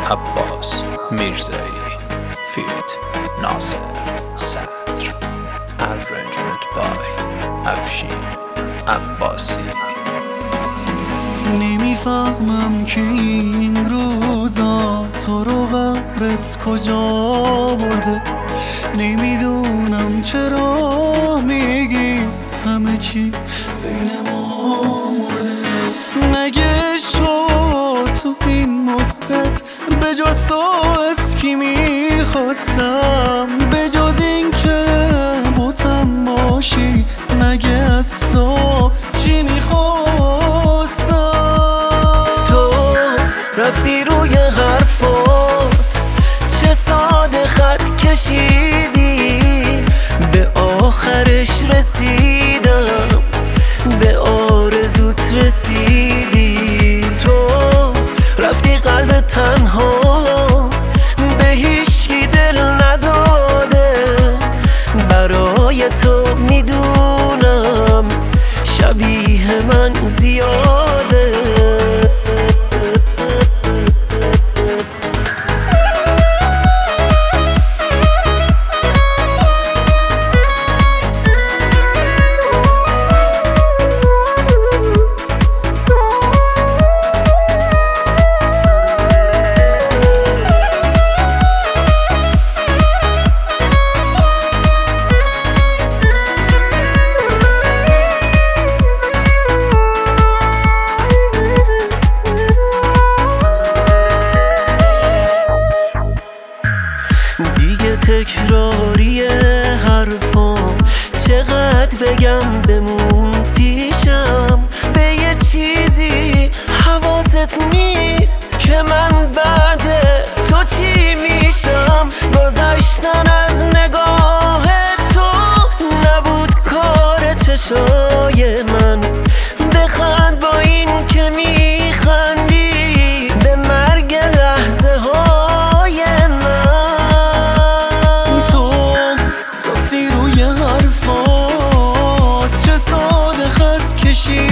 عباس میرزایی فیت ناصر صدر arrangement by افشین عباسی. نمیفهمم که این روزا تو رو قبرت کجا برده، نمیدونم چرا میگی همه چی بین ما مرده. مگه شد تو این مدت به جز تو از کی میخواستم، به جز این که بوتم باشی مگه از تو چی میخواستم. تو رفتی روی حرفات چه ساده خط کشیدی، به آخرش رسیدم به آرزوت رسیدی. تو رفتی قلب تنها به هیچکی دل نداده، برای تو میدونم شبیه من زیاده. تکراری حرفام چقدر بگم بمون پیشم، به یه چیزی حواست نیست که من بعد تو چی میشم. گذشتن از نگاه تو نبود کار چشای من، بخند با این که میخندی به مرگ لحظه های من. چه ساده خط کشی